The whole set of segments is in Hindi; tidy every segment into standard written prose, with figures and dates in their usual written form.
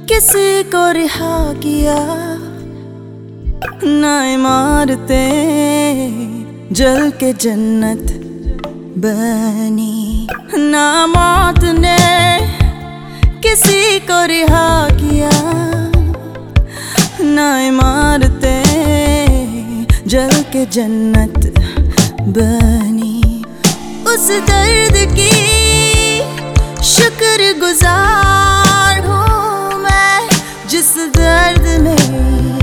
किसी को रिहा किया, ना इमारतें जल के जन्नत बनी, ना मौत ने किसी को रिहा किया, ना इमारतें जल के जन्नत बनी। उस दर्द की शुक्रगुजार हूँ मैं, जिस दर्द में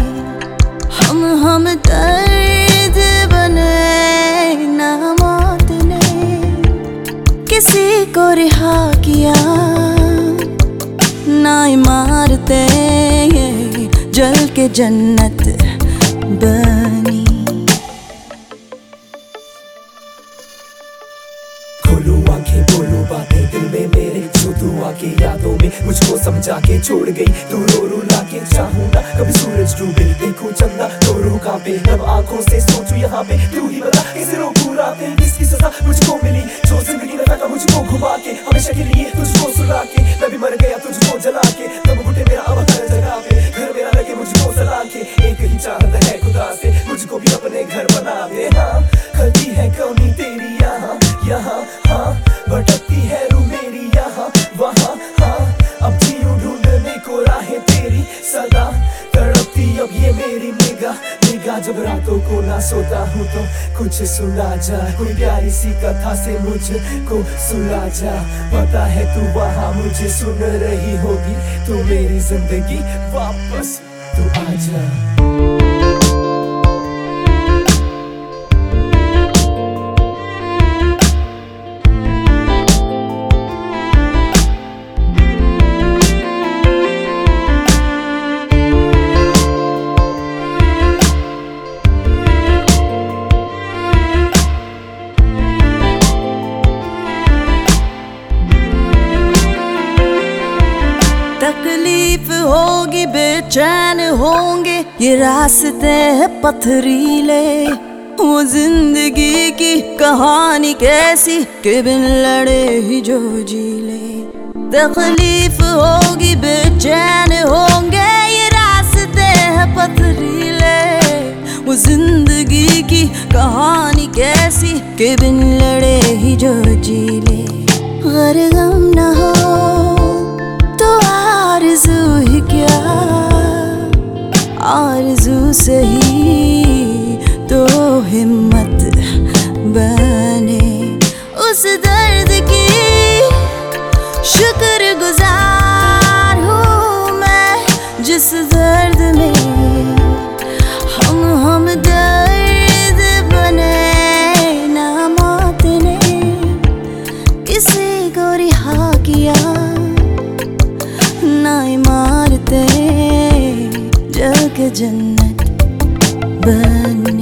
हम दर्द बने। ना मौत ने किसी को रिहा किया, ना इमारतें जल के जन्नत बनी। खोलूं आंखें बोलूं बातें दिल में मेरे, जो तू आके यादों में मुझको समझा के छोड़ गई। तू रो रो लाके चाहूं ना कभी सूरज डूबे, देखो चंदा तो रो कांपे। अब आंखों से सोचूं यहाँ पे, तू ही बता किसे रोकूं रातें, किसकी सजा मुझको मिली, जो जिंदगी ने फेंका मुझको घुमा के, हमेशा के लिए तुझको सुला के। मैं भी मर गया तुझको जला के, तब घुटे मेरा अब हर जगह पे, घर मेरा लगे मुझको सला के। एक ही चाहत है खुदा से, मुझको भी अपने घर बना दे। हाँ खलती है कमी तेरी यहाँ यहाँ, हाँ भटकती है रूह मेरी यहाँ वहाँ, हाँ अब जीऊं ढूंढने को राहें तेरी सदा तड़पती अब ये मेरी निगाह। जब रातों को ना सोता हूँ तो कुछ सुना जा, कोई प्यारी सी कथा से मुझको सुला जा। पता है तू वहाँ मुझे सुन रही होगी, तू मेरी जिंदगी वापस तू आजा। तकलीफ होगी, बेचैन होंगे, ये रास्ते हैं पथरीले। वो जिंदगी की कहानी कैसी कि बिन लड़े ही जो जी ले। तकलीफ होगी, बेचैन होंगे, ये रास्ते हैं पथरीले। वो जिंदगी की कहानी कैसी कि बिन लड़े ही जो जी ले। अगर गम ना हो तो आरज़ू ही क्या, आरज़ू से ही तो हिम्मत बने। उस दर्द की शुक्रगुजार हूँ मैं, जिस दर्द में हम दर्द बने। ना मौत ने किसी को रिहा किया, ना इमारतें जल के जन्नत बनी।